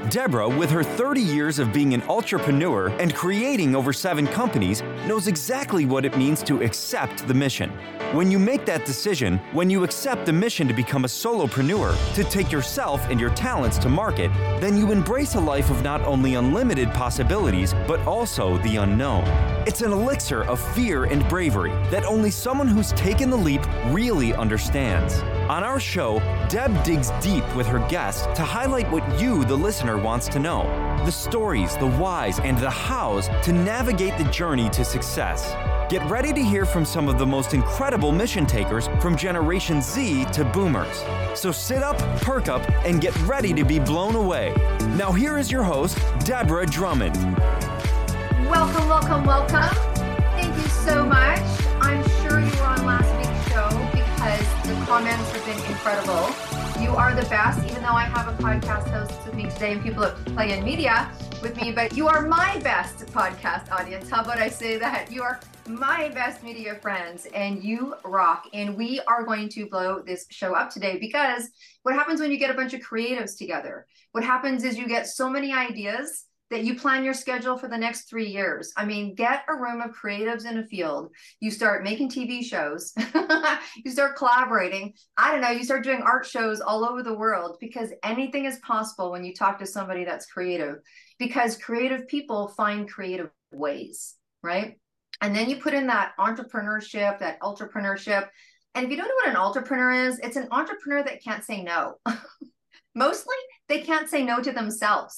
Deborah, with her 30 years of being an entrepreneur and creating over 7 companies, knows exactly what it means to accept the mission. When you make that decision, when you accept the mission to become a solopreneur, to take yourself and your talents to market, then you embrace a life of not only unlimited possibilities, but also the unknown. It's an elixir of fear and bravery that only someone who's taken the leap really understands. On our show, Deb digs deep with her guests to highlight what you, the listener, wants to know. The stories, the whys, and the hows to navigate the journey to success. Get ready to hear from some of the most incredible mission takers from Generation Z to Boomers. So sit up, perk up, and get ready to be blown away. Now here is your host, Deborah Drummond. Welcome, welcome, welcome. Thank you so much. I'm sure you were on last week's show because the comments have been incredible. You are the best, even though I have a podcast host with me today and people that play in media with me, but you are my best podcast audience. How about I say that? You are my best media friends and you rock. And we are going to blow this show up today because what happens when you get a bunch of creatives together? What happens is you get so many ideas that you plan your schedule for the next 3 years. I mean, get a room of creatives in a field. You start making TV shows. You start collaborating. I don't know, you start doing art shows all over the world because anything is possible when you talk to somebody that's creative, because creative people find creative ways, right? And then you put in that entrepreneurship, that entrepreneurship. And if you don't know what an entrepreneur is, it's an entrepreneur that can't say no. Mostly, they can't say no to themselves.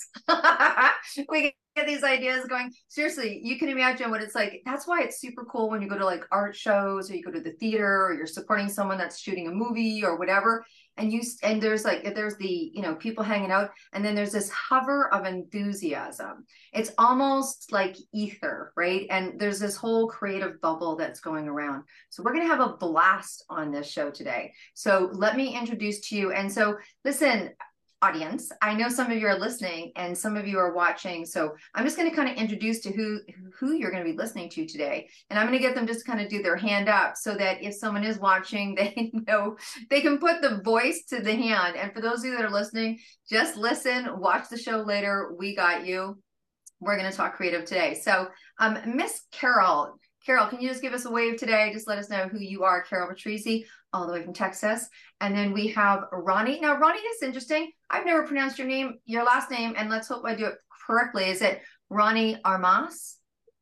We get these ideas going. Seriously, you can imagine what it's like. That's why it's super cool when you go to like art shows or you go to the theater or you're supporting someone that's shooting a movie or whatever. And there's the, people hanging out, and then there's this hover of enthusiasm. It's almost like ether, right? And there's this whole creative bubble that's going around. So we're going to have a blast on this show today. So let me introduce to you. And so listen, audience, I know some of you are listening and some of you are watching. So I'm just going to kind of introduce to who you're going to be listening to today. And I'm going to get them just kind of do their hand up so that if someone is watching, they know they can put the voice to the hand. And for those of you that are listening, just listen, watch the show later. We got you. We're going to talk creative today. So Miss Carol, can you just give us a wave today? Just let us know who you are, Carol Patrizi, all the way from Texas. And then we have Ronnie. Now, Ronnie, this is interesting. I've never pronounced your last name, and let's hope I do it correctly. Is it Ronnie Armas?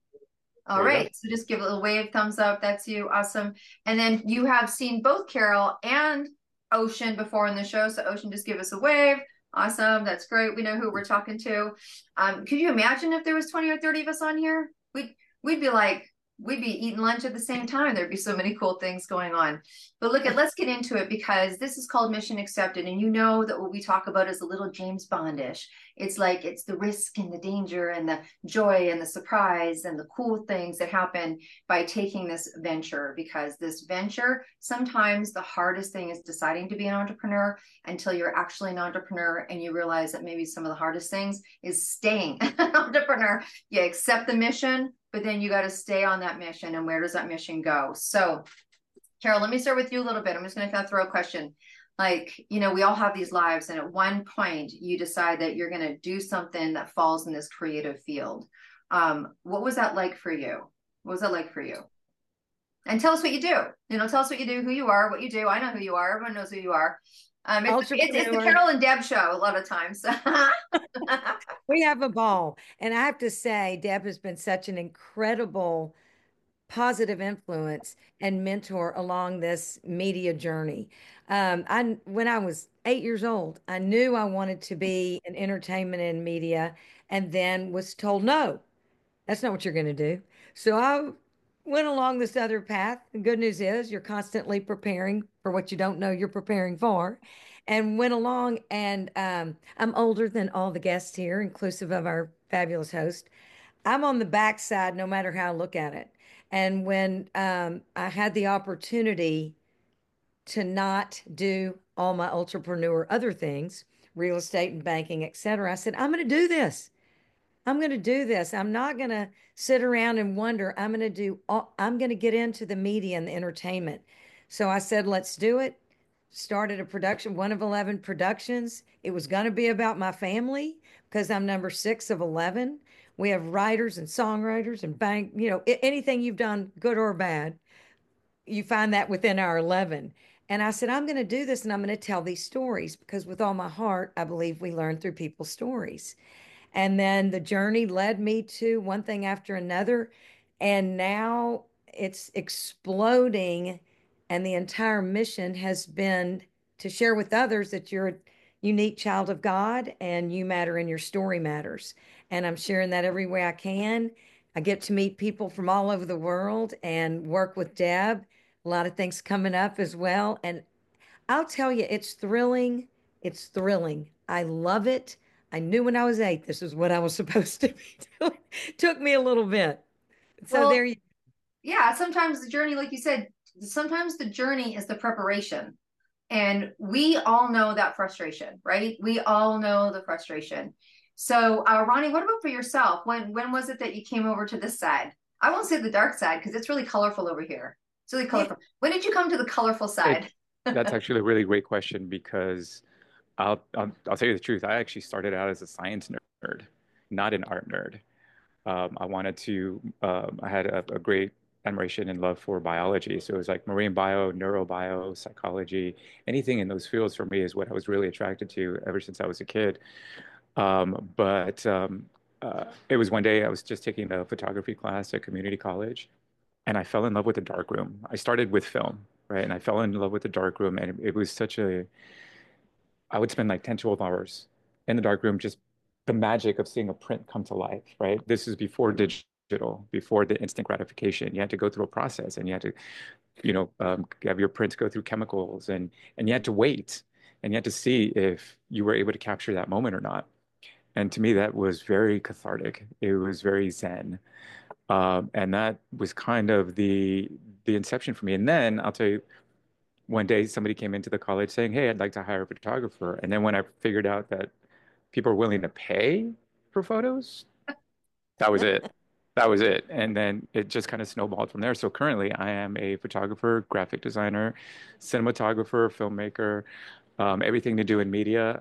All right. So just give a little wave, thumbs up. That's you. Awesome. And then you have seen both Carol and Ocean before in the show. So Ocean, just give us a wave. Awesome. That's great. We know who we're talking to. Could you imagine if there was 20 or 30 of us on here? We'd be eating lunch at the same time. There'd be so many cool things going on. But let's get into it because this is called Mission Accepted. And you know that what we talk about is a little James Bondish. It's the risk and the danger and the joy and the surprise and the cool things that happen by taking this venture, because this venture, sometimes the hardest thing is deciding to be an entrepreneur until you're actually an entrepreneur and you realize that maybe some of the hardest things is staying an entrepreneur. You accept the mission, but then you got to stay on that mission. And where does that mission go? So, Carol, let me start with you a little bit. I'm just going to kind of throw a question. We all have these lives. And at one point, you decide that you're going to do something that falls in this creative field. What was that like for you? What was that like for you? And tell us what you do. Tell us what you do, who you are, what you do. I know who you are. Everyone knows who you are. It's the Carol and Deb show a lot of times. We have a ball. And I have to say, Deb has been such an incredible positive influence and mentor along this media journey. When I was 8 years old, I knew I wanted to be in entertainment and media, and then was told, no, that's not what you're going to do. So I went along this other path. The good news is you're constantly preparing for what you don't know you're preparing for, and went along. And I'm older than all the guests here, inclusive of our fabulous host. I'm on the backside no matter how I look at it. And when I had the opportunity to not do all my entrepreneur other things, real estate and banking, etc., I said, I'm going to do this. I'm going to do this. I'm not going to sit around and wonder. I'm going to get into the media and the entertainment. So I said, let's do it. started a production, one of 11 productions. It was going to be about my family because I'm number 6 of 11. We have writers and songwriters and bank, anything you've done, good or bad, you find that within our 11. And I said, I'm going to do this and I'm going to tell these stories because with all my heart, I believe we learn through people's stories. And then the journey led me to one thing after another. And now it's exploding. And the entire mission has been to share with others that you're a unique child of God and you matter and your story matters. And I'm sharing that every way I can. I get to meet people from all over the world and work with Deb. A lot of things coming up as well. And I'll tell you, it's thrilling. It's thrilling. I love it. I knew when I was 8 this is what I was supposed to be doing. Took me a little bit. So Well, there you yeah, sometimes the journey, like you said, sometimes the journey is the preparation. And we all know that frustration, right? We all know the frustration. So, Ronnie, what about for yourself? When was it that you came over to this side? I won't say the dark side because it's really colorful over here. It's really yeah. colorful. When did you come to the colorful It, side? that's actually a really great question because I'll tell you the truth. I actually started out as a science nerd, not an art nerd. I wanted to. I had a great admiration and love for biology, so it was like marine bio, neurobio, psychology, anything in those fields for me is what I was really attracted to ever since I was a kid. But it was one day I was just taking a photography class at community college, and I fell in love with the darkroom. I started with film, right? And I fell in love with the darkroom, and it was such a I would spend like 10, 12 hours in the darkroom, just the magic of seeing a print come to life, right? This is before digital, before the instant gratification. You had to go through a process and you had to, have your prints go through chemicals and you had to wait and you had to see if you were able to capture that moment or not. And to me, that was very cathartic. It was very zen. And that was kind of the inception for me. And then I'll tell you, one day somebody came into the college saying, "Hey, I'd like to hire a photographer." And then when I figured out that people are willing to pay for photos, that was it. That was it. And then it just kind of snowballed from there. So currently, I am a photographer, graphic designer, cinematographer, filmmaker, everything to do in media.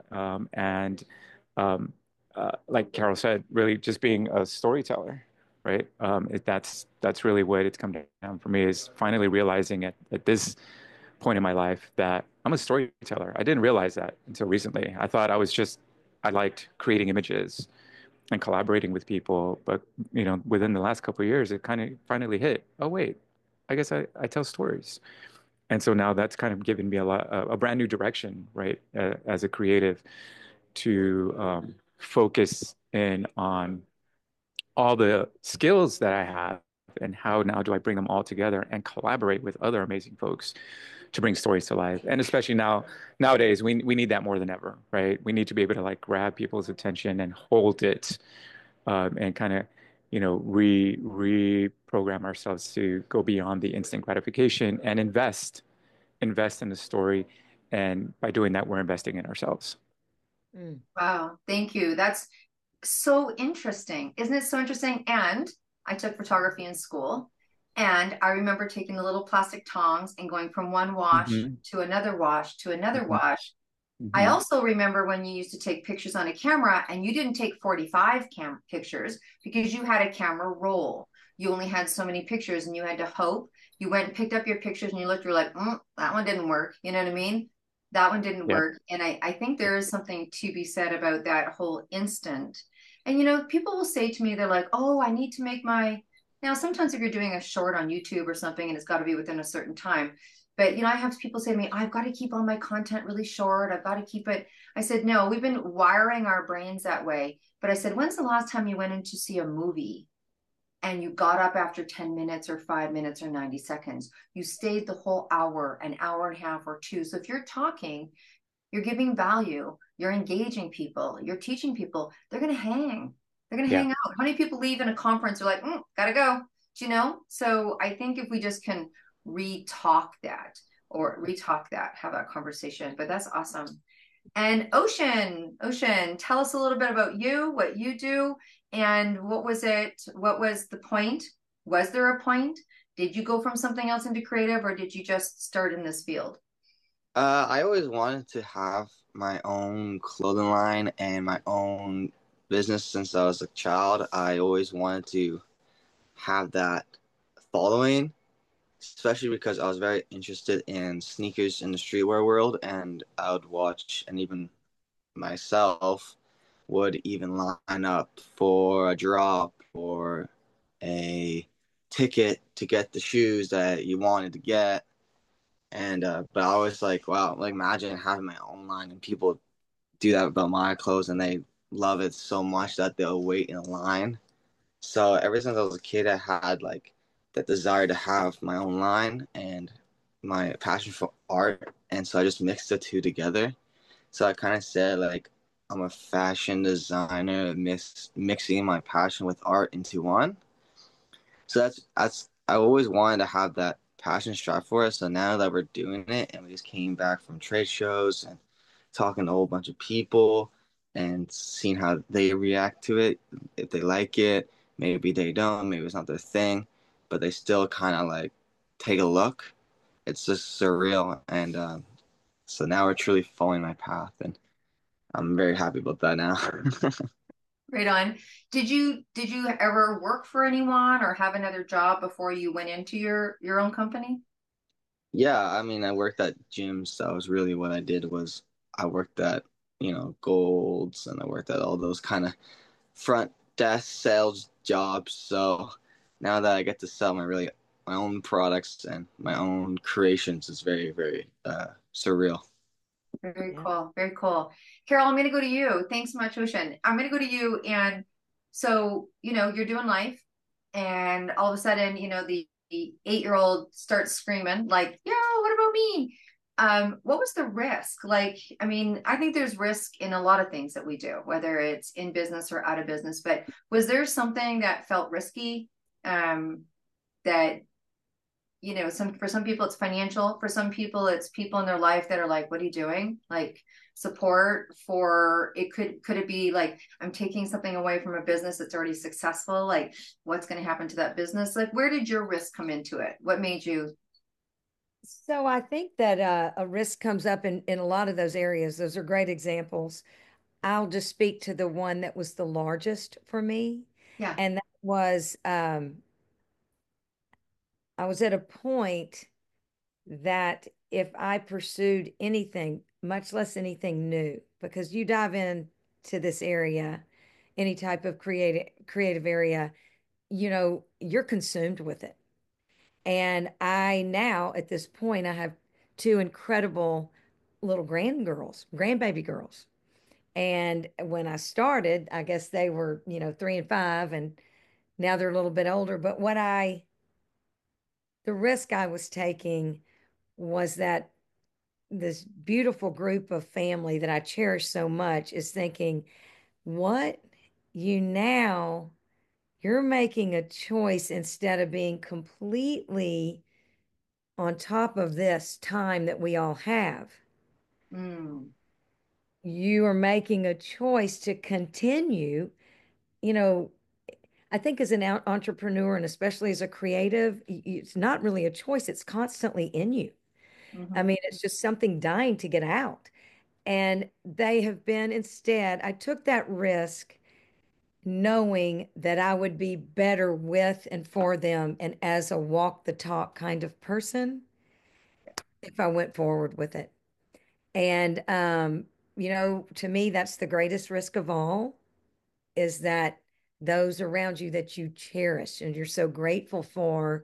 Um, like Carol said, really just being a storyteller, right? That's really what it's come down for me is finally realizing at this point in my life that I'm a storyteller. I didn't realize that until recently. I thought I liked creating images and collaborating with people. But, within the last couple of years, it kind of finally hit. Oh, wait, I guess I tell stories. And so now that's kind of given me a brand new direction, right, as a creative to focus in on all the skills that I have and how now do I bring them all together and collaborate with other amazing folks to bring stories to life. And especially nowadays, we need that more than ever, right? We need to be able to like grab people's attention and hold it, and kind of, reprogram ourselves to go beyond the instant gratification and invest in the story. And by doing that, we're investing in ourselves. Mm. Wow, thank you. That's so interesting. Isn't it so interesting? And I took photography in school, and I remember taking the little plastic tongs and going from one wash Hmm. to another wash to another Hmm. wash. I Hmm. also remember when you used to take pictures on a camera and you didn't take 45 pictures because you had a camera roll. You only had so many pictures and you had to hope. You went and picked up your pictures and you looked, you were like, that one didn't work. You know what I mean? That one didn't Yeah. work. And I think there is something to be said about that whole instant. And, people will say to me, they're like, oh, I need to make now, sometimes if you're doing a short on YouTube or something and it's got to be within a certain time, but I have people say to me, I've got to keep all my content really short. I've got to keep it. I said, no, we've been wiring our brains that way. But I said, when's the last time you went in to see a movie and you got up after 10 minutes or 5 minutes or 90 seconds? You stayed the whole hour, an hour and a half or two. So if you're talking, you're giving value, you're engaging people, you're teaching people, they're going to hang. They're going to Yeah. hang out. How many people leave in a conference? They're like, gotta go. Do you know? So I think if we just can re-talk that have that conversation. But that's awesome. And Ocean, tell us a little bit about you, what you do, and what was it? What was the point? Was there a point? Did you go from something else into creative, or did you just start in this field? I always wanted to have my own clothing line and my own business since I was a child. I always wanted to have that following, especially because I was very interested in sneakers in the streetwear world, and I would watch, and even myself would even line up for a drop or a ticket to get the shoes that you wanted to get. And but I was like, wow, like imagine having my own line and people do that about my clothes and they love it so much that they'll wait in a line. So ever since I was a kid, I had like that desire to have my own line and my passion for art, and so I just mixed the two together. So I kind of said like I'm a fashion designer, mixing my passion with art into one. So that's I always wanted to have that passion strive for it. So now that we're doing it, and we just came back from trade shows and talking to a whole bunch of people and seeing how they react to it, if they like it, maybe they don't, maybe it's not their thing, but they still kind of like take a look. It's just surreal, and so now we're truly following my path, and I'm very happy about that now. Right on. Did you ever work for anyone or have another job before you went into your own company? Yeah, I mean, I worked at gyms. That was really what I did was I worked at, Golds, and I worked at all those kind of front desk sales jobs. So now that I get to sell my own products and my own creations is very, very surreal. Very Yeah. cool. Very cool. Carol, I'm going to go to you. Thanks so much, Ocean. I'm going to go to you. And so, you're doing life, and all of a sudden, the 8-year-old starts screaming, like, yo, what about me? What was the risk? Like, I mean, I think there's risk in a lot of things that we do, whether it's in business or out of business, but was there something that felt risky? That for some people it's financial, for some people it's people in their life that are like, what are you doing? Like, support for it, could it be like, I'm taking something away from a business that's already successful, like what's going to happen to that business? Like, where did your risk come into it? What made you? So I think that a risk comes up in a lot of those areas. Those are great examples. I'll just speak to the one that was the largest for me. Yeah. And that was I was at a point that if I pursued anything, much less anything new, because you dive into this area, any type of creative area, you're consumed with it. And I now, at this point, I have two incredible little grandbaby girls. And when I started, I guess they were, 3 and 5, and now they're a little bit older. But the risk I was taking was that this beautiful group of family that I cherish so much is thinking, what you now, you're making a choice instead of being completely on top of this time that we all have. Mm, You are making a choice to continue. You know, I think as an entrepreneur and especially as a creative, it's not really a choice. It's constantly in you. I mhm. mean, it's just something dying to get out. And they have been instead, I took that risk knowing that I would be better with and for them and as a walk the talk kind of person if I went forward with it. And, to me, that's the greatest risk of all is that those around you that you cherish and you're so grateful for.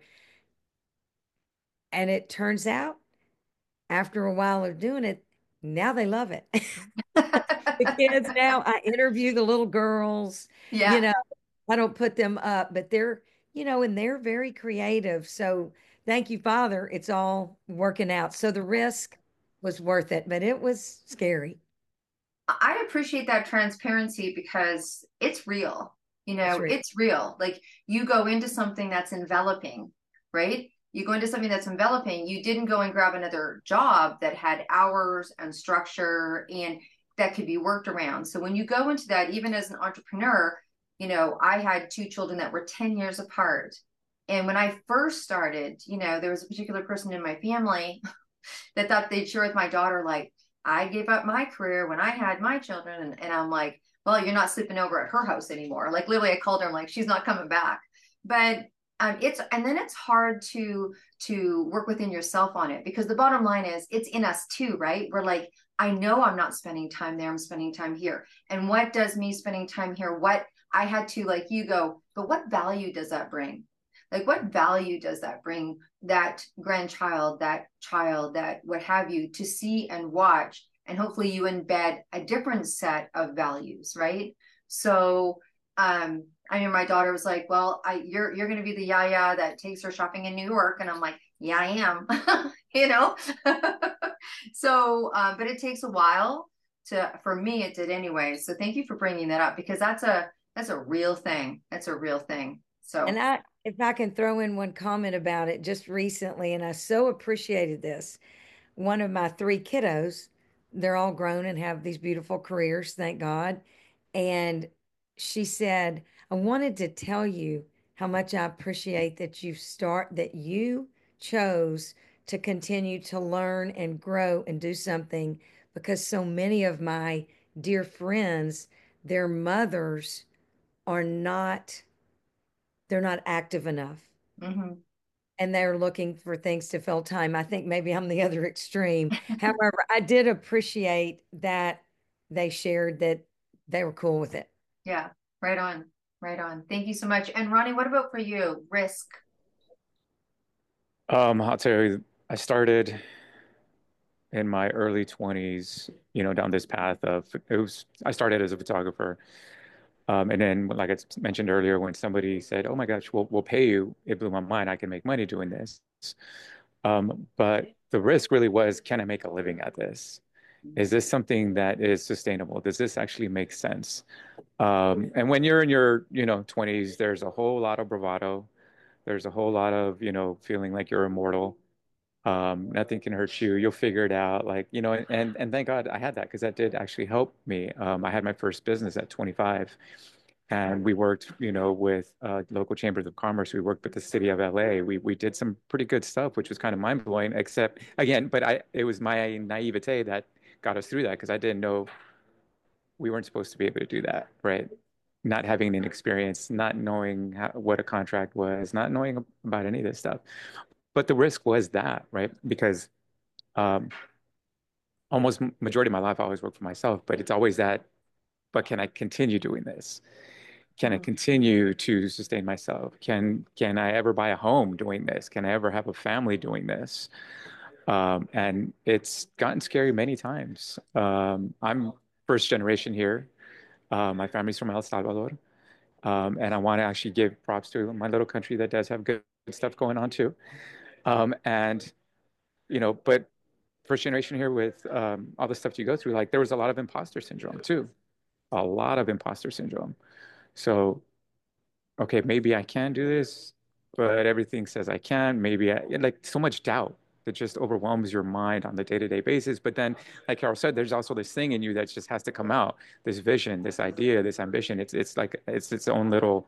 And it turns out after a while of doing it, now they love it. The kids now, I interview the little girls, you Yeah. know, I don't put them up, but and they're very creative. So thank you, Father. It's all working out. So the risk was worth it, but it was scary. I appreciate that transparency because it's real. It's real. It's real. Like, you go into something that's enveloping, right? You go into something that's enveloping. You didn't go and grab another job that had hours and structure and that could be worked around. So when you go into that, even as an entrepreneur, I had two children that were 10 years apart. And when I first started, there was a particular person in my family that thought they'd share with my daughter, like, I gave up my career when I had my children. And I'm like, well, you're not sleeping over at her house anymore. Like literally I called her, I'm like, she's not coming back. But and then it's hard to work within yourself on it, because the bottom line is it's in us too, right? We're like, I know I'm not spending time there, I'm spending time here. And what does me spending time here, what I had to, like you go, but what value does that bring? Like, what value does that bring that grandchild, that child, that what have you, to see and watch? And hopefully you embed a different set of values, right? So, I mean, my daughter was like, well, you're going to be the yaya that takes her shopping in New York. And I'm like, yeah, I am, you know? So, but it takes a while for me, it did anyway. So thank you for bringing that up, because that's a real thing. That's a real thing. So, And if I can throw in one comment about it, just recently, and I so appreciated this. One of my three kiddos, they're all grown and have these beautiful careers, thank God. And she said, I wanted to tell you how much I appreciate that you chose to continue to learn and grow and do something, because so many of my dear friends, their mothers are not, they're not active enough, mhm. and they're looking for things to fill time. I think maybe I'm the other extreme. However, I did appreciate that they shared that they were cool with it. Yeah, right on, right on. Thank you so much. And Ronnie, what about for you? Risk. I'll tell you, I started in my early 20s, down this path I started as a photographer. And then, like I mentioned earlier, when somebody said, "Oh my gosh, we'll pay you," it blew my mind. I can make money doing this. But the risk really was, can I make a living at this? Is this something that is sustainable? Does this actually make sense? And when you're in your, 20s, there's a whole lot of bravado. There's a whole lot of, feeling like you're immortal. Nothing can hurt you. You'll figure it out. Like, and thank God I had that, because that did actually help me. I had my first business at 25, and we worked, with local chambers of commerce. We worked with the city of LA. We did some pretty good stuff, which was kind of mind blowing. Except again, but it was my naivete that got us through that, because I didn't know we weren't supposed to be able to do that, right? Not having an experience, not knowing what a contract was, not knowing about any of this stuff. But the risk was that, right? Because um, almost majority of my life, I always work for myself, but it's always that, but can I continue doing this? Can I continue to sustain myself? Can I ever buy a home doing this? Can I ever have a family doing this? And it's gotten scary many times. I'm first generation here. My family's from El Salvador. And I want to actually give props to my little country that does have good stuff going on too. And, but first generation here with all the stuff you go through, like there was a lot of imposter syndrome too, a lot of imposter syndrome. So, okay, maybe I can do this, but everything says I can. Like so much doubt that just overwhelms your mind on the day-to-day basis. But then, like Carol said, there's also this thing in you that just has to come out, this vision, this idea, this ambition. It's like it's its own little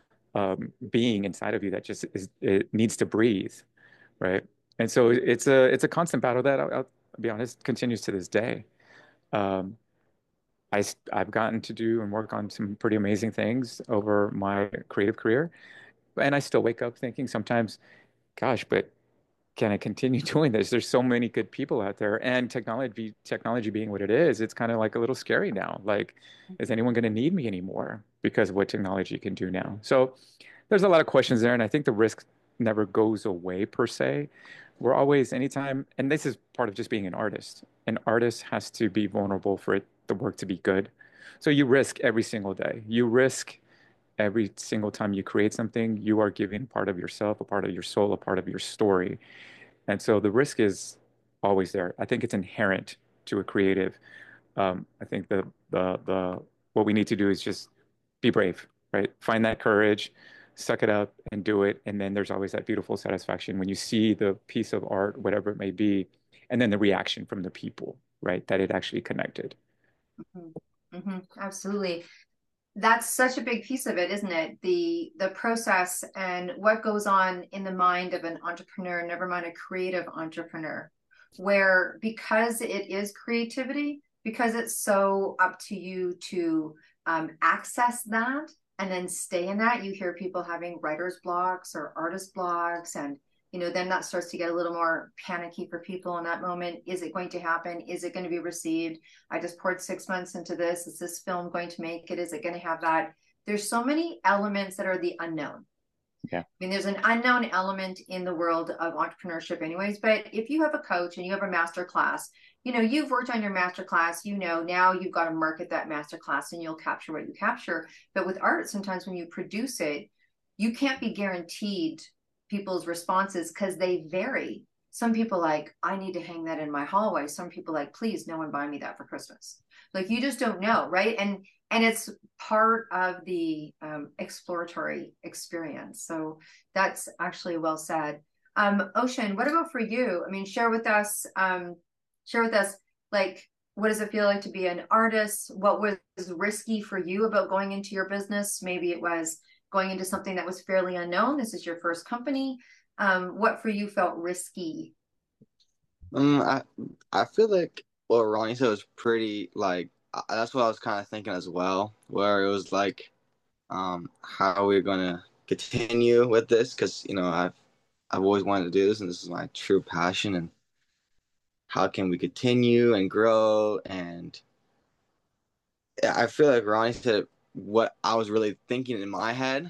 being inside of you that just it needs to breathe, right? And so it's a constant battle that I'll be honest continues to this day. Um, I've gotten to do and work on some pretty amazing things over my creative career, and I still wake up thinking sometimes, gosh, but can I continue doing this? There's so many good people out there, and technology being what it is, it's kind of like a little scary now. Like, is anyone going to need me anymore because of what technology can do now? So there's a lot of questions there, and I think the risk never goes away per se. We're always, anytime, and this is part of just being an artist. An artist has to be vulnerable for the work to be good. So you risk every single day. You risk every single time you create something, you are giving part of yourself, a part of your soul, a part of your story. And so the risk is always there. I think it's inherent to a creative. I think the what we need to do is just be brave, right? Find that courage, suck it up and do it. And then there's always that beautiful satisfaction when you see the piece of art, whatever it may be, and then the reaction from the people, right? That it actually connected. Absolutely. That's such a big piece of it, isn't it? The process and what goes on in the mind of an entrepreneur, never mind a creative entrepreneur, where because it is creativity, because it's so up to you to access that and then stay in that, you hear people having writer's blocks or artist blocks, and then that starts to get a little more panicky for people in that moment. Is it going to happen? Is it going to be received? I just poured 6 months into this. Is this film going to make it? Is it going to have that? There's so many elements that are the unknown. Yeah. I mean, there's an unknown element in the world of entrepreneurship anyways, but if you have a coach and you have a master class, you've worked on your master class, now you've got to market that master class and you'll capture what you capture. But with art, sometimes when you produce it, you can't be guaranteed people's responses because they vary. Some people like, I need to hang that in my hallway. Some people like, please, no one buy me that for Christmas. Like, you just don't know, right? And it's part of the exploratory experience. So that's actually well said. Ocean, what about for you? I mean, share with us, like, what does it feel like to be an artist? What was risky for you about going into your business? Maybe it was going into something that was fairly unknown. This is your first company. What for you felt risky? I feel like what Ronnie said was pretty like that's what I was kind of thinking as well, where it was like how we're gonna continue with this because I've always wanted to do this and this is my true passion, and how can we continue and grow. And I feel like Ronnie said what I was really thinking in my head.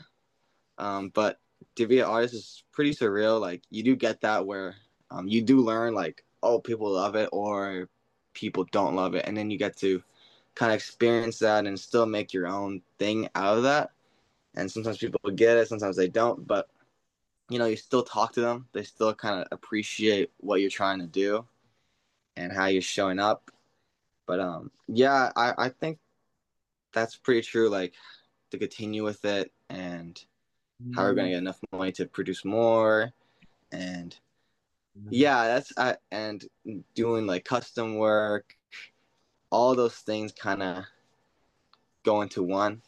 But to be an artist is pretty surreal. Like, you do get that where you do learn like, oh, people love it or people don't love it, and then you get to kind of experience that and still make your own thing out of that. And sometimes people get it, sometimes they don't, but you still talk to them. They still kind of appreciate what you're trying to do and how you're showing up. But yeah, I think that's pretty true. Like, to continue with it and how we're gonna get enough money to produce more, and yeah, and doing like custom work, all those things kind of go into one,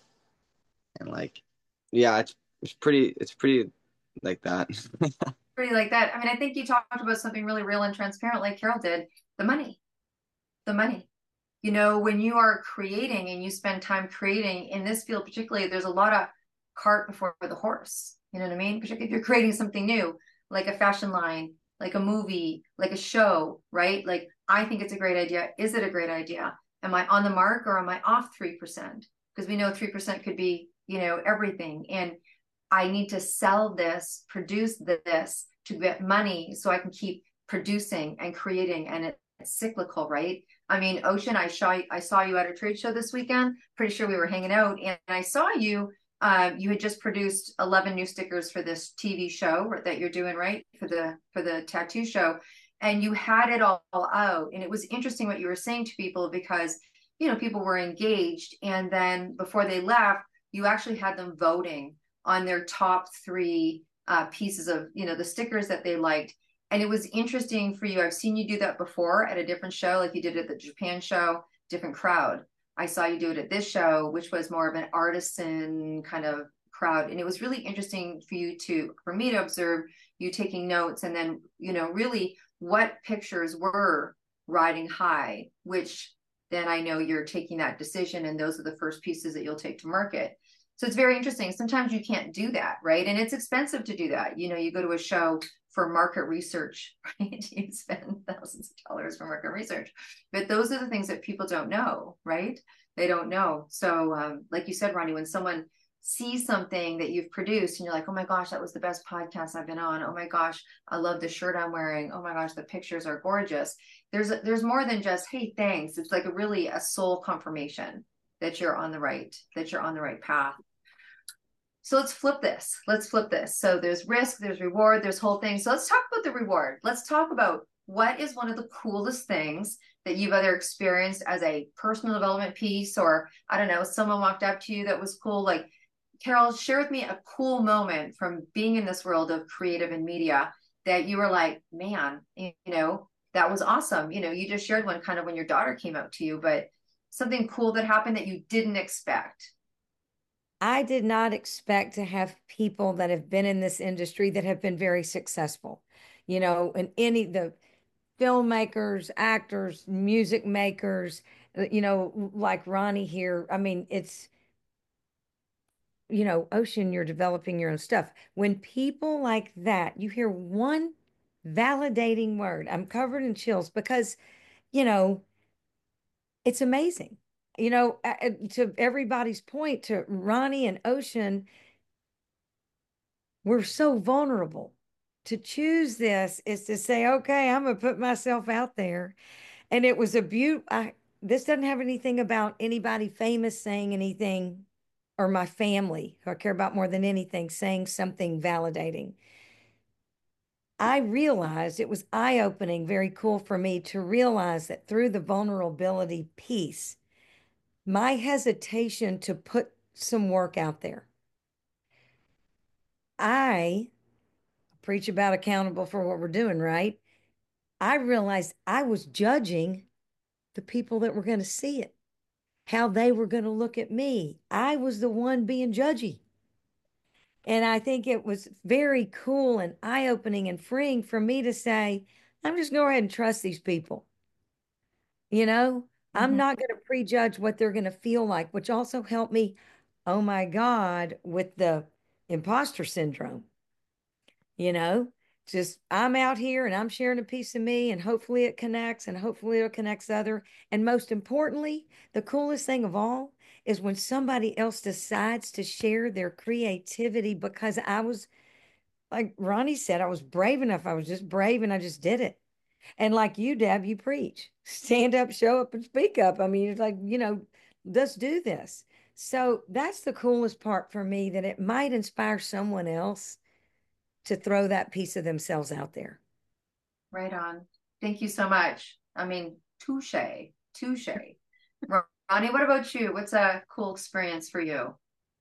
and like, yeah, it's pretty like that. Pretty like that. I mean, I think you talked about something really real and transparent, like Carol did. The money, the money. When you are creating and you spend time creating in this field, particularly, there's a lot of cart before the horse. You know what I mean? Particularly if you're creating something new, like a fashion line, like a movie, like a show, right? Like, I think it's a great idea. Is it a great idea? Am I on the mark or am I off 3%? Because we know 3% could be, everything. And I need to sell this, produce this to get money so I can keep producing and creating. And it's cyclical, right? I mean, Ocean, I saw you at a trade show this weekend. Pretty sure we were hanging out, and I saw you. You had just produced 11 new stickers for this TV show that you're doing, right? For the tattoo show, and you had it all out. And it was interesting what you were saying to people because people were engaged, and then before they left, you actually had them voting on their top three pieces of the stickers that they liked. And it was interesting for you. I've seen you do that before at a different show, like you did at the Japan show, different crowd. I saw you do it at this show, which was more of an artisan kind of crowd. And it was really interesting for me to observe you taking notes, and then, really what pictures were riding high, which then I know you're taking that decision, and those are the first pieces that you'll take to market. So it's very interesting. Sometimes you can't do that, right? And it's expensive to do that. You go to a show for market research, right? You spend thousands of dollars for market research. But those are the things that people don't know, right? They don't know. So like you said, Ronnie, when someone sees something that you've produced and you're like, oh my gosh, that was the best podcast I've been on. Oh my gosh, I love the shirt I'm wearing. Oh my gosh, the pictures are gorgeous. There's more than just, hey, thanks. It's like really a soul confirmation that you're on the right path. So let's flip this. So there's risk, there's reward, there's whole thing. So let's talk about the reward. Let's talk about what is one of the coolest things that you've either experienced as a personal development piece, or I don't know, someone walked up to you that was cool. Like, Carol, share with me a cool moment from being in this world of creative and media that you were like, man, that was awesome. You just shared one kind of when your daughter came out to you, but something cool that happened that you didn't expect. I did not expect to have people that have been in this industry that have been very successful. In the filmmakers, actors, music makers, like Ronnie here. I mean, it's, Ocean, you're developing your own stuff. When people like that, you hear one validating word, I'm covered in chills because, you know, it's amazing. To everybody's point, to Ronnie and Ocean, we're so vulnerable. To choose this is to say, okay, I'm gonna put myself out there. And it was a this doesn't have anything about anybody famous saying anything, or my family, who I care about more than anything, saying something validating. I realized it was eye-opening, very cool for me to realize that through the vulnerability piece, my hesitation to put some work out there, I preach about accountable for what we're doing, right? I realized I was judging the people that were going to see it, how they were going to look at me. I was the one being judgy. And I think it was very cool and eye-opening and freeing for me to say, I'm just going to go ahead and trust these people. I'm Mhm. not going to prejudge what they're going to feel like, which also helped me, oh my God, with the imposter syndrome. you know just I'm out here and I'm sharing a piece of me, and hopefully it connects, and hopefully it connects other. And most importantly, the coolest thing of all is when somebody else decides to share their creativity, because I was, like Ronnie said, I was brave enough. I was just brave and I just did it. And like you, Deb, you preach, stand up, show up, and speak up. I mean, it's like, let's do this. So that's the coolest part for me, that it might inspire someone else to throw that piece of themselves out there. Right on. Thank you so much. I mean, touche, touche. Ronnie, what about you? What's a cool experience for you?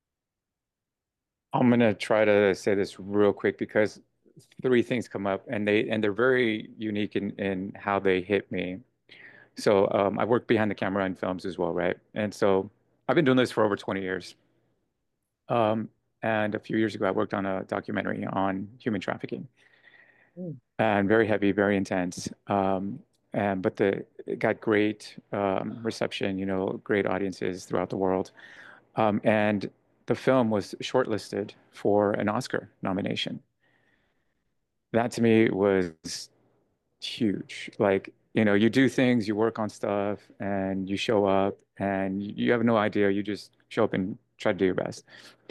I'm gonna try to say this real quick because three things come up and they're very unique in how they hit me. So I work behind the camera in films as well, right? And so I've been doing this for over 20 years. Um, and a few years ago, I worked on a documentary on human trafficking, Mm. and very heavy, very intense. And but it got great reception, great audiences throughout the world. And the film was shortlisted for an Oscar nomination. That to me was huge. Like, you do things, you work on stuff, and you show up, and you have no idea. You just show up and try to do your best.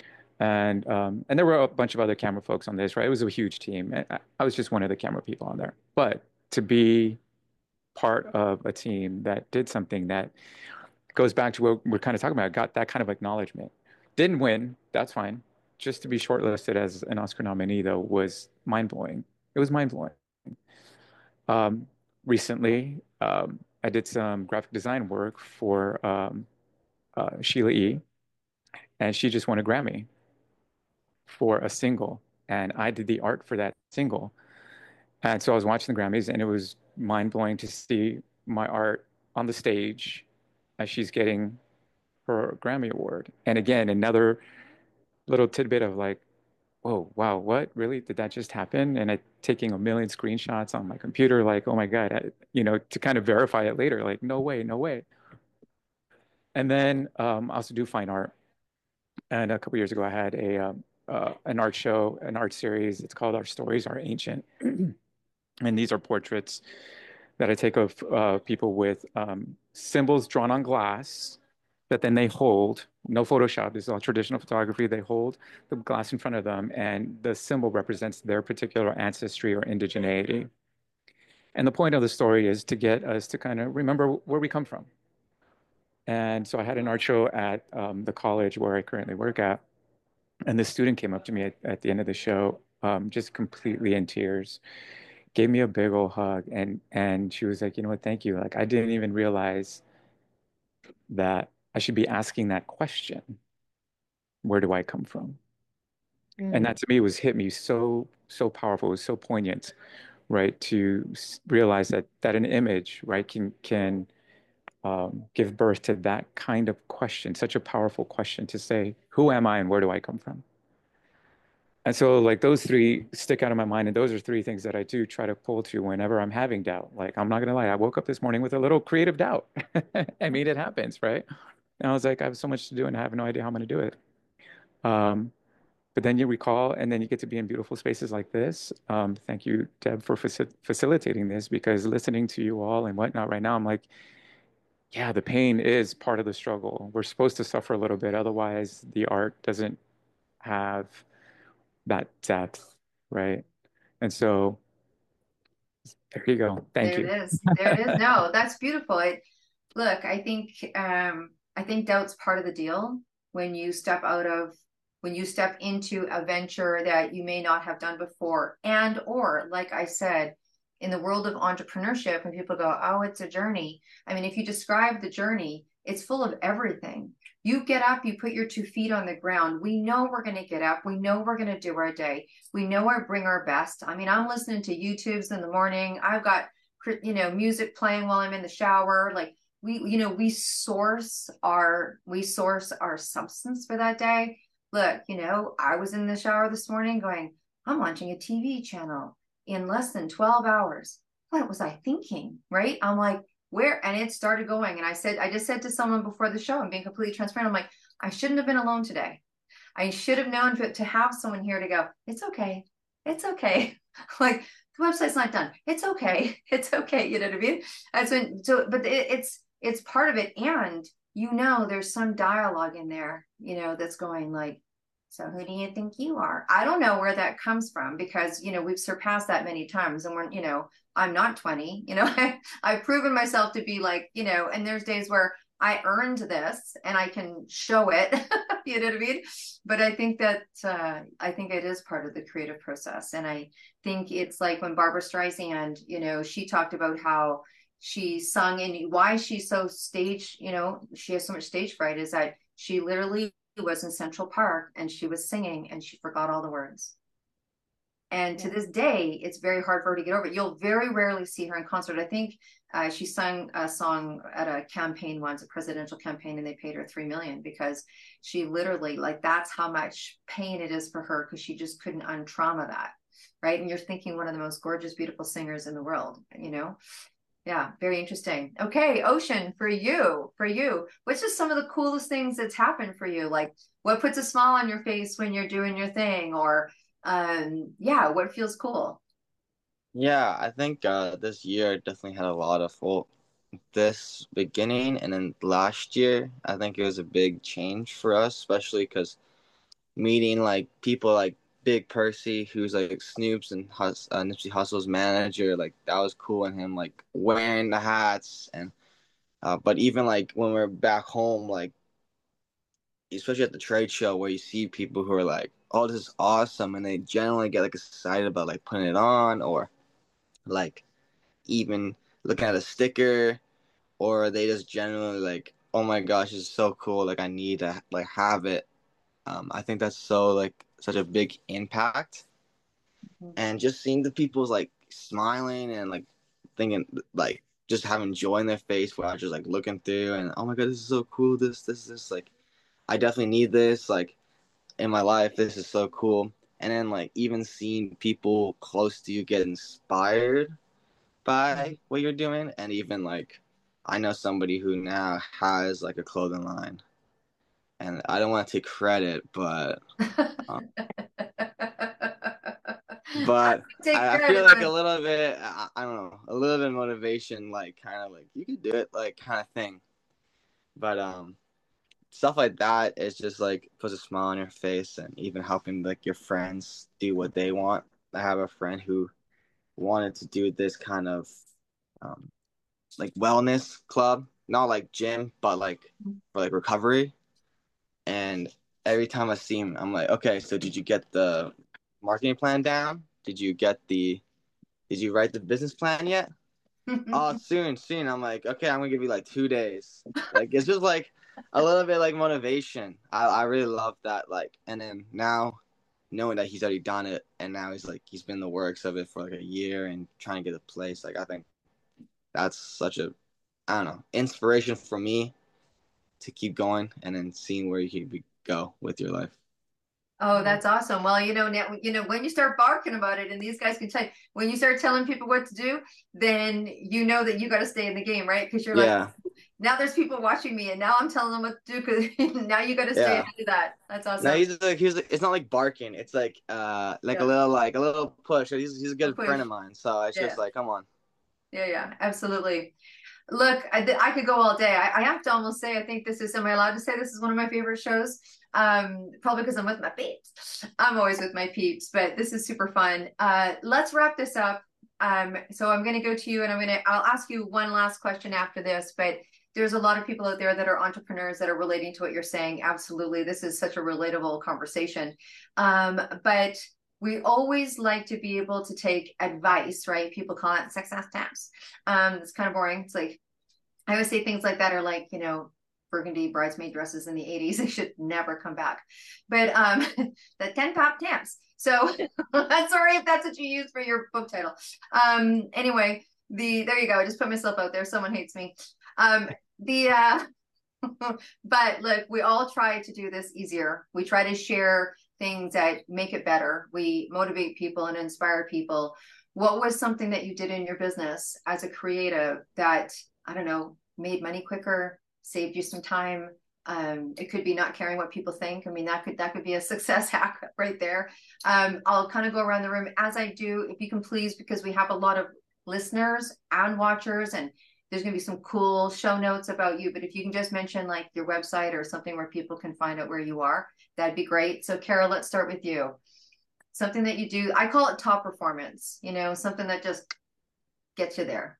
And there were a bunch of other camera folks on this, right? It was a huge team. And I was just one of the camera people on there. But to be part of a team that did something that goes back to what we're kind of talking about, got that kind of acknowledgement. Didn't win, that's fine. Just to be shortlisted as an Oscar nominee, though, was mind blowing. It was mind blowing. Um, Recently, I did some graphic design work for Sheila E., and she just won a Grammy for a single, and I did the art for that single. And so I was watching the Grammys, and it was mind blowing to see my art on the stage as she's getting her Grammy award. And again, another little tidbit of like, oh, wow, what really did that just happen? And I taking a million screenshots on my computer, like, oh my God, to kind of verify it later, like, no way, no way. And then I also do fine art. And a couple years ago, I had an art show, an art series. It's called Our Stories Are Ancient. And these are portraits that I take of people with symbols drawn on glass that then they hold. No Photoshop. This is all traditional photography. They hold the glass in front of them, and the symbol represents their particular ancestry or indigeneity. And the point of the story is to get us to kind of remember where we come from. And so I had an art show at the college where I currently work at, and this student came up to me at the end of the show, just completely in tears, gave me a big old hug, and she was like, you know what, thank you. Like I didn't even realize that I should be asking that question. Where do I come from? And Mm. that to me was hit me so powerful. It was so poignant, right? To realize that an image, right, can give birth to that kind of question, such a powerful question to say, who am I and where do I come from? And so like those three stick out of my mind. And those are three things that I do try to pull to whenever I'm having doubt. Like, I'm not gonna lie, I woke up this morning with a little creative doubt. I mean, it happens, right? And I was like, I have so much to do and I have no idea how I'm gonna do it. Um, but then you recall, and then you get to be in beautiful spaces like this. Thank you, Deb, for facilitating this, because listening to you all and whatnot right now, I'm like, yeah, the pain is part of the struggle. We're supposed to suffer a little bit, otherwise the art doesn't have that depth, right? And so there you go. Thank There you. it is. There it is. No, that's beautiful. Look, I think doubt's part of the deal when you step out of when you step into a venture that you may not have done before. And or like I said, in the world of entrepreneurship, when people go, "Oh, it's a journey." I mean, if you describe the journey, it's full of everything. You get up, you put your 2 feet on the ground. We know we're going to get up. We know we're going to do our day. We know I bring our best. I mean, I'm listening to YouTubes in the morning. I've got, music playing while I'm in the shower. Like we source our substance for that day. Look, I was in the shower this morning going, I'm launching a TV channel in less than 12 hours. What was I thinking? Right? I'm like, where? And it started going. And I just said to someone before the show, I'm being completely transparent. I'm like, I shouldn't have been alone today. I should have known to have someone here to go, it's okay. It's okay. Like, the website's not done. It's okay. It's okay. You know what I mean? But it's part of it. And, there's some dialogue in there, that's going like, so who do you think you are? I don't know where that comes from because, we've surpassed that many times and I'm not 20, I've proven myself to be like, and there's days where I earned this and I can show it, you know what I mean? But I think it is part of the creative process. And I think it's like when Barbara Streisand, she talked about how she sung and why she's so she has so much stage fright is that she literally was in Central Park and she was singing and she forgot all the words. And to this day, it's very hard for her to get over it. You'll very rarely see her in concert. I think she sung a song at a campaign once, a presidential campaign, and they paid her $3 million because she literally, like, that's how much pain it is for her because she just couldn't untrauma that, right? And you're thinking one of the most gorgeous, beautiful singers in the world, Yeah, very interesting. Okay, Ocean, for you, what's just some of the coolest things that's happened for you? Like, what puts a smile on your face when you're doing your thing, or what feels cool? Yeah, I think this year definitely had a lot of this beginning and then last year, I think it was a big change for us, especially because meeting like people like Big Percy, who's like Snoop's and Nipsey Hussle's manager, like that was cool, and him like wearing the hats and but even like when we're back home, like especially at the trade show where you see people who are like, "Oh, this is awesome," and they generally get like excited about like putting it on or like even looking at a sticker, or they just generally like, "Oh my gosh, this is so cool! Like I need to like have it." I think that's so like such a big impact, and just seeing the people's like smiling and like thinking like just having joy in their face while just like looking through and oh my god, this is so cool. This like I definitely need this like in my life. This is so cool. And then like even seeing people close to you get inspired by what you're doing, and even like I know somebody who now has like a clothing line, and I don't want to take credit, um, but Take I feel credit, like a but little bit, I don't know, a little bit of motivation, like kind of like you could do it, like kind of thing. But stuff like that is just like puts a smile on your face, and even helping like your friends do what they want. I have a friend who wanted to do this kind of um, like wellness club, not like gym, but like for like recovery. And every time I see him, I'm like, okay, so did you get the marketing plan down? Did you write the business plan yet? Oh, soon. I'm like, okay, I'm gonna give you like 2 days. Like it's just like a little bit like motivation. I really love that. Like, and then now knowing that he's already done it, and now he's been in the works of it for like a year and trying to get a place. Like I think that's such a I don't know inspiration for me to keep going and then seeing where you can go with your life. Oh, that's awesome. Well, now, when you start barking about it, and these guys can tell you, when you start telling people what to do, then you know that you got to stay in the game, right? Because you're like, Yeah. now there's people watching me, and now I'm telling them what to do because now you got to stay Yeah. ahead of that. That's No, awesome. it's not like barking. It's like Yeah, a little push. He's a a good friend push. of mine. So it's Yeah, just like, come on. yeah, absolutely. Look, I could go all day. I have to almost say, I think this is, am I allowed to say this is one of my favorite shows? Probably because I'm with my peeps. I'm always with my peeps, but this is super fun. Let's wrap this up. So I'm going to go to you and I'll ask you one last question after this, but there's a lot of people out there that are entrepreneurs that are relating to what you're saying. Absolutely. This is such a relatable conversation. But we always like to be able to take advice, right? People call it success tips. It's kind of boring. It's like, I always say things like that are like, burgundy bridesmaid dresses in the 80s. They should never come back. But the 10 top tips. So sorry if that's what you use for your book title. Anyway, there you go. I just put myself out there. Someone hates me. The but look, we all try to do this easier. We try to share things that make it better. We motivate people and inspire people. What was something that you did in your business as a creative that, I don't know, made money quicker, saved you some time? It could be not caring what people think. I mean, that could be a success hack right there. I'll kind of go around the room as I do, if you can please, because we have a lot of listeners and watchers, and there's going to be some cool show notes about you. But if you can just mention like your website or something where people can find out where you are, that'd be great. So, Carol, let's start with you. Something that you do, I call it top performance, something that just gets you there.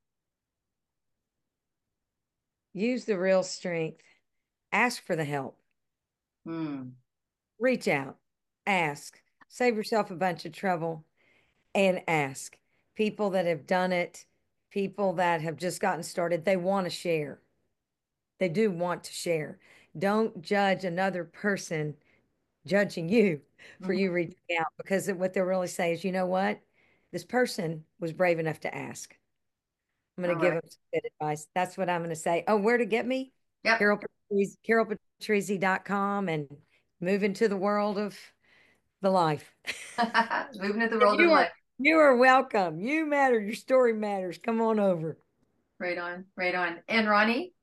Use the real strength. Ask for the help. Hmm. Reach out. Ask. Save yourself a bunch of trouble and ask. People that have done it, people that have just gotten started, they want to share. They do want to share. Don't judge another person judging you for Mhm. you reaching out, because what they'll really say is, you know what? This person was brave enough to ask. I'm going All to give right. them some good advice. That's what I'm going to say. Oh, where to get me? Yep. CarolPatrizzi.com, and move into the world of the life. Moving to the And world of life. you are welcome. You matter. Your story matters. Come on over. Right on. Right on. And Ronnie?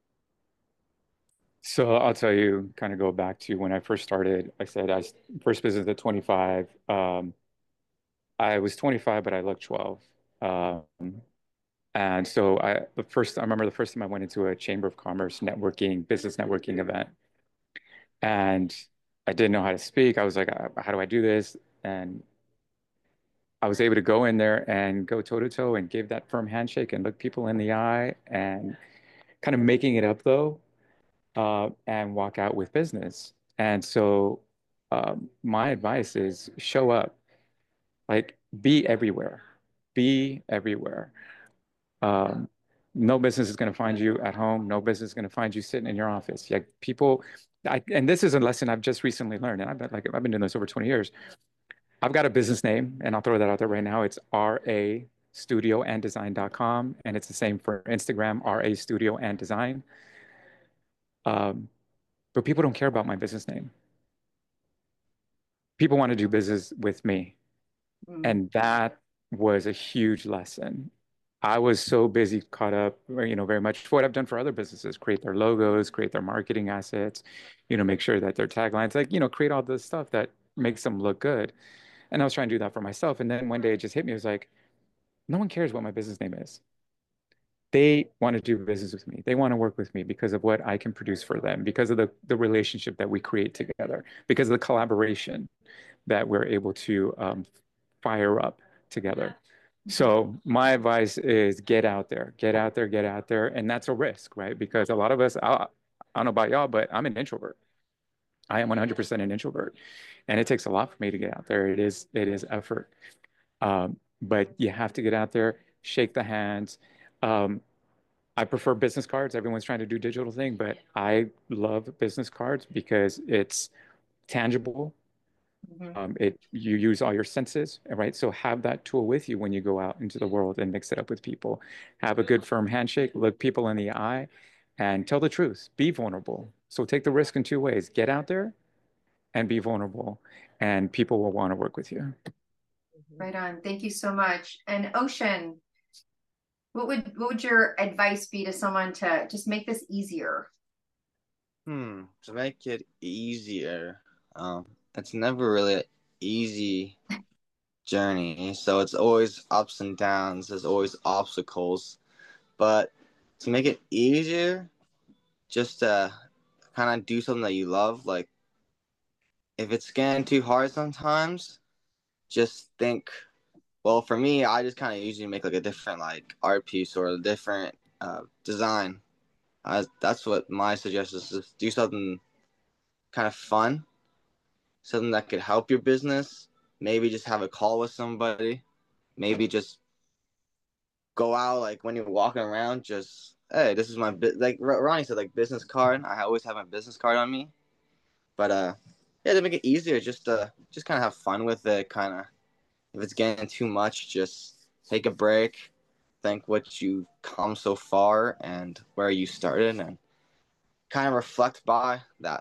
So I'll tell you, kind of go back to when I first started. I said first business at 25. I was 25, but I looked 12. Um, and so I remember the first time I went into a Chamber of Commerce business networking event, and I didn't know how to speak. I was like, how do I do this? And I was able to go in there and go toe to toe and give that firm handshake and look people in the eye and kind of making it up though, and walk out with business. And so, my advice is show up, like be everywhere, be everywhere. Um, no business is going to find you at home. No business is going to find you sitting in your office. Like and this is a lesson I've just recently learned, and I've been doing this over 20 years. I've got a business name, and I'll throw that out there right now. It's RAstudioanddesign.com, and it's the same for Instagram, RA Studio and Design. Um, but people don't care about my business name. People want to do business with me. Mm. And that was a huge lesson. I was so busy, caught up, very much for what I've done for other businesses, create their logos, create their marketing assets, make sure that their taglines, like, create all the stuff that makes them look good. And I was trying to do that for myself. And then one day it just hit me. It was like, no one cares what my business name is. They want to do business with me. They want to work with me because of what I can produce for them, because of the relationship that we create together, because of the collaboration that we're able to fire up together. So my advice is get out there, get out there, get out there. And that's a risk, right? Because a lot of us, I don't know about y'all, but I'm an introvert. I am 100% an introvert. And it takes a lot for me to get out there. It is effort. But you have to get out there, shake the hands. Um, I prefer business cards. Everyone's trying to do digital thing, but I love business cards because it's tangible. Mhm. You use all your senses, right? So have that tool with you when you go out into the world and mix it up with people. Have a good firm handshake, look people in the eye, and tell the truth. Be vulnerable. So take the risk in two ways. Get out there and be vulnerable, and people will want to work with you. Right on. Thank you so much. And Ocean, what would your advice be to someone to just make this easier? To make it easier, it's never really an easy journey. So it's always ups and downs. There's always obstacles. But to make it easier, just to kind of do something that you love. Like if it's getting too hard sometimes, just think. Well, for me, I just kind of usually make like a different like art piece or a different design. That's what my suggestion is. Just do something kind of fun, something that could help your business. Maybe just have a call with somebody. Maybe just go out like when you're walking around. Just hey, this is my like Ronnie said, like business card. I always have my business card on me. But yeah, to make it easier, just kind of have fun with it. Kind of if it's getting too much, just take a break. Think what you come so far and where you started, and kind of reflect by that.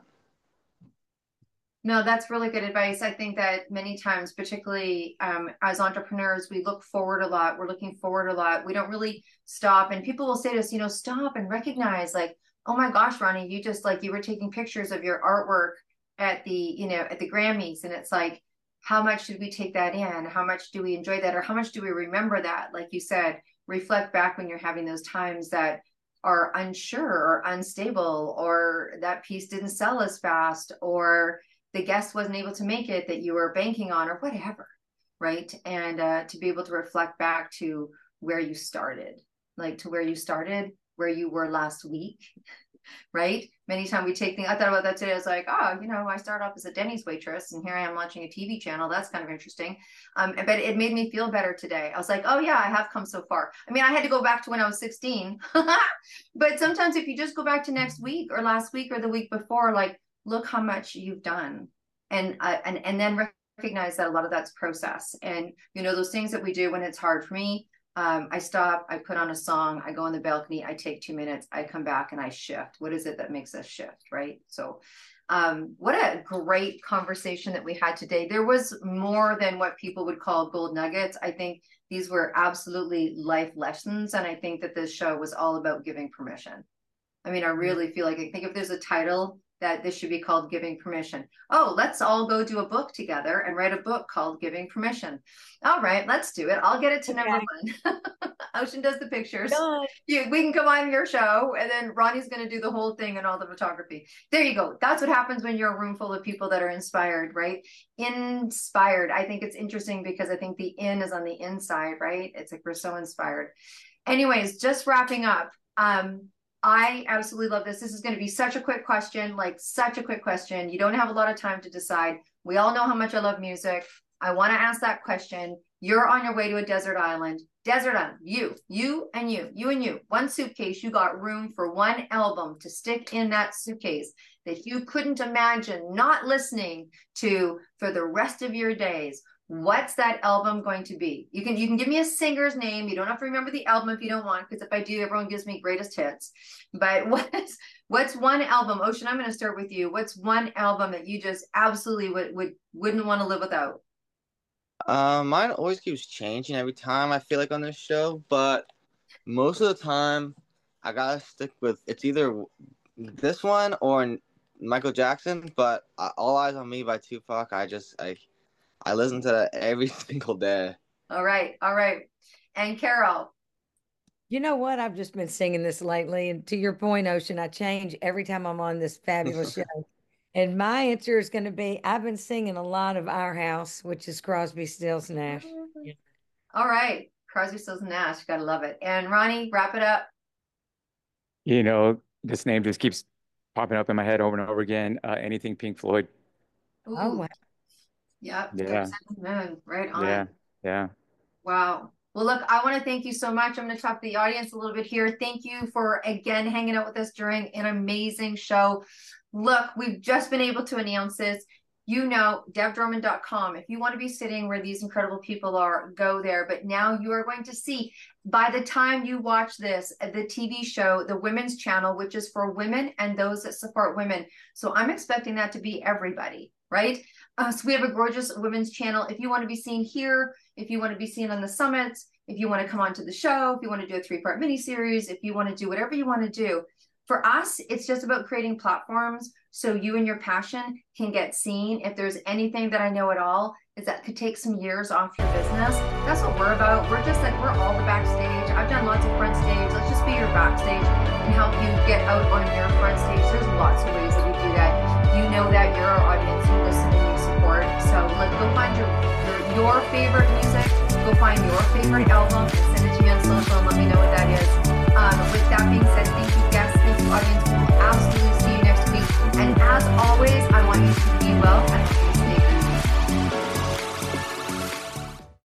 No, that's really good advice. I think that many times, particularly as entrepreneurs, we look forward a lot. We're looking forward a lot. We don't really stop. And people will say to us, stop and recognize like, oh my gosh, Ronnie, you just like you were taking pictures of your artwork at the Grammys. And it's like, how much did we take that in? How much do we enjoy that? Or how much do we remember that? Like you said, reflect back when you're having those times that are unsure or unstable, or that piece didn't sell as fast, or the guest wasn't able to make it that you were banking on, or whatever, right? And to be able to reflect back to where you started, like to where you started, where you were last week, right? Many times we take things, I thought about that today. I was like, oh, I started off as a Denny's waitress and here I am launching a TV channel. That's kind of interesting. But it made me feel better today. I was like, oh yeah, I have come so far. I mean, I had to go back to when I was 16, but sometimes if you just go back to next week or last week or the week before, like, look how much you've done. And then recognize that a lot of that's process. And, those things that we do when it's hard for me, I stop, I put on a song, I go on the balcony, I take 2 minutes, I come back and I shift. What is it that makes us shift, right? So what a great conversation that we had today. There was more than what people would call gold nuggets. I think these were absolutely life lessons. And I think that this show was all about giving permission. I mean, I really feel like, I think if there's a title that this should be called Giving Permission. Oh, let's all go do a book together and write a book called Giving Permission. All right, let's do it. I'll get it to number one. Ocean does the pictures. We can come on your show, and then Ronnie's going to do the whole thing and all the photography. There you go. That's what happens when you're a room full of people that are inspired, right? Inspired. I think it's interesting because I think the in is on the inside, right? It's like we're so inspired. Anyways, just wrapping up. I absolutely love this. This is going to be such a quick question, like such a quick question. You don't have a lot of time to decide. We all know how much I love music. I want to ask that question. You're on your way to a desert island. Desert island, you and you. One suitcase, you got room for one album to stick in that suitcase that you couldn't imagine not listening to for the rest of your days. What's that album going to be? You can give me a singer's name. You don't have to remember the album if you don't want, because if I do, everyone gives me greatest hits. But what's one album? Ocean, I'm going to start with you. What's one album that you just absolutely wouldn't want to live without? Mine always keeps changing every time I feel like on this show, but most of the time I gotta stick with it's either this one or Michael Jackson. But All Eyes on Me by Tupac, I listen to that every single day. All right. And Carol? You know what? I've just been singing this lately. And to your point, Ocean, I change every time I'm on this fabulous show. And my answer is going to be, I've been singing a lot of Our House, which is Crosby, Stills, Nash. All right. Crosby, Stills, Nash. Got to love it. And Ronnie, wrap it up. This name just keeps popping up in my head over and over again. Anything Pink Floyd. Ooh. Oh, wow. Yep. Yeah. Moon. Right on. Yeah. Wow. Well, look, I want to thank you so much. I'm going to talk to the audience a little bit here. Thank you for, again, hanging out with us during an amazing show. Look, we've just been able to announce this. DebDorman.com. If you want to be sitting where these incredible people are, go there. But now you are going to see, by the time you watch this, the TV show, the Women's Channel, which is for women and those that support women. So I'm expecting that to be everybody. right? So we have a gorgeous women's channel. If you want to be seen here, if you want to be seen on the summits, if you want to come onto the show, if you want to do a 3-part mini series, if you want to do whatever you want to do, for us, it's just about creating platforms so you and your passion can get seen. If there's anything that I know at all is that could take some years off your business, that's what we're about. We're just like, we're all the backstage. I've done lots of front stage. Let's just be your backstage and help you get out on your front stage. There's lots of ways that we do that. You know that you're our audience. You listen and you support. So let's go find your favorite music. Go find your favorite album and send it to me on social and let me know what that is. With that being said, thank you